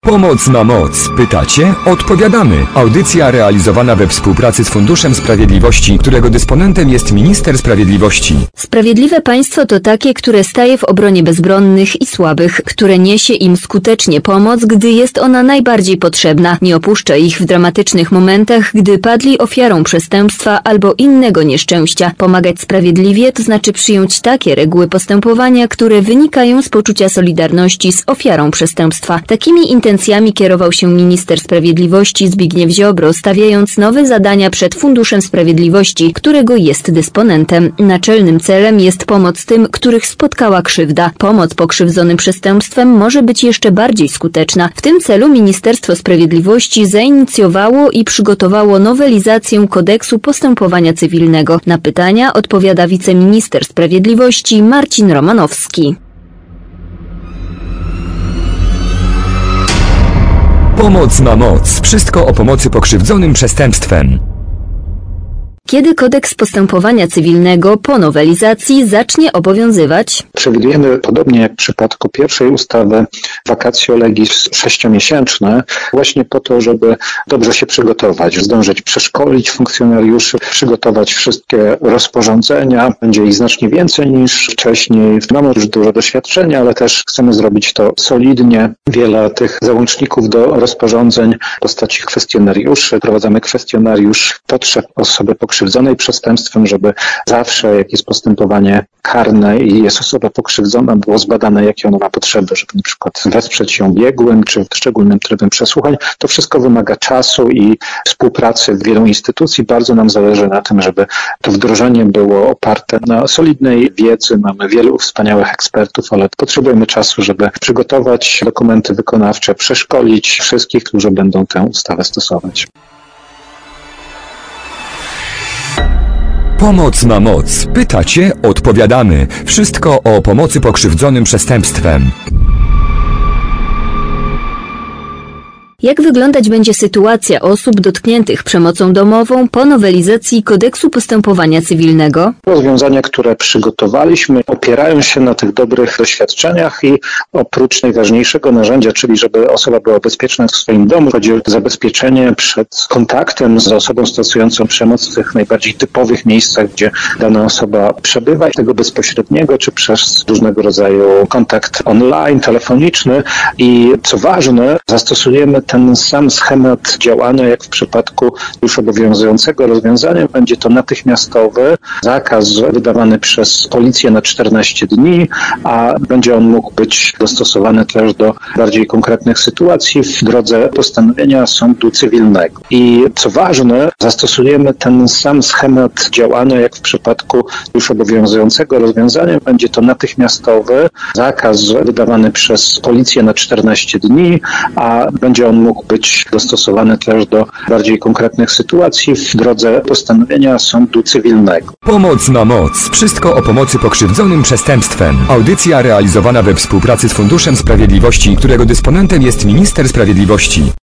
Pomoc na moc. Pytacie? Odpowiadamy. Audycja realizowana we współpracy z Funduszem Sprawiedliwości, którego dysponentem jest Minister Sprawiedliwości. Sprawiedliwe państwo to takie, które staje w obronie bezbronnych i słabych, które niesie im skutecznie pomoc, gdy jest ona najbardziej potrzebna. Nie opuszcza ich w dramatycznych momentach, gdy padli ofiarą przestępstwa albo innego nieszczęścia. Pomagać sprawiedliwie to znaczy przyjąć takie reguły postępowania, które wynikają z poczucia solidarności z ofiarą przestępstwa. Takimi intencjami kierował się minister sprawiedliwości Zbigniew Ziobro, stawiając nowe zadania przed Funduszem Sprawiedliwości, którego jest dysponentem. Naczelnym celem jest pomoc tym, których spotkała krzywda. Pomoc pokrzywdzonym przestępstwem może być jeszcze bardziej skuteczna. W tym celu Ministerstwo Sprawiedliwości zainicjowało i przygotowało nowelizację Kodeksu Postępowania Cywilnego. Na pytania odpowiada wiceminister sprawiedliwości Marcin Romanowski. Pomoc na moc. Wszystko o pomocy pokrzywdzonym przestępstwem. Kiedy Kodeks Postępowania Cywilnego po nowelizacji zacznie obowiązywać? Przewidujemy, podobnie jak w przypadku pierwszej ustawy, vacatio legis 6-miesięczne, właśnie po to, żeby dobrze się przygotować, zdążyć przeszkolić funkcjonariuszy, przygotować wszystkie rozporządzenia. Będzie ich znacznie więcej niż wcześniej. Mamy już dużo doświadczenia, ale też chcemy zrobić to solidnie. Wiele tych załączników do rozporządzeń w postaci kwestionariuszy. Prowadzamy kwestionariusz potrzeb osoby pokrzywdzonej przestępstwem, żeby zawsze, jak jest postępowanie karne i jest osoba pokrzywdzona, było zbadane, jakie ona ma potrzeby, żeby na przykład wesprzeć ją biegłym czy szczególnym trybem przesłuchań. To wszystko wymaga czasu i współpracy wielu instytucji. Bardzo nam zależy na tym, żeby to wdrożenie było oparte na solidnej wiedzy. Mamy wielu wspaniałych ekspertów, ale potrzebujemy czasu, żeby przygotować dokumenty wykonawcze, przeszkolić wszystkich, którzy będą tę ustawę stosować. Pomoc na moc. Pytacie? Odpowiadamy. Wszystko o pomocy pokrzywdzonym przestępstwem. Jak wyglądać będzie sytuacja osób dotkniętych przemocą domową po nowelizacji Kodeksu Postępowania Cywilnego? Rozwiązania, które przygotowaliśmy, opierają się na tych dobrych doświadczeniach i oprócz najważniejszego narzędzia, czyli żeby osoba była bezpieczna w swoim domu, chodzi o zabezpieczenie przed kontaktem z osobą stosującą przemoc w tych najbardziej typowych miejscach, gdzie dana osoba przebywa, tego bezpośredniego, czy przez różnego rodzaju kontakt online, telefoniczny i co ważne, zastosujemy ten sam schemat działania, jak w przypadku już obowiązującego rozwiązania. Będzie to natychmiastowy zakaz wydawany przez policję na 14 dni, a będzie on mógł być dostosowany też do bardziej konkretnych sytuacji w drodze postanowienia sądu cywilnego. I co ważne, zastosujemy ten sam schemat działania, jak w przypadku już obowiązującego rozwiązania. Będzie to natychmiastowy zakaz wydawany przez policję na 14 dni, a będzie on mógł być dostosowany też do bardziej konkretnych sytuacji w drodze postanowienia sądu cywilnego. Pomoc na moc. Wszystko o pomocy pokrzywdzonym przestępstwem. Audycja realizowana we współpracy z Funduszem Sprawiedliwości, którego dysponentem jest Minister Sprawiedliwości.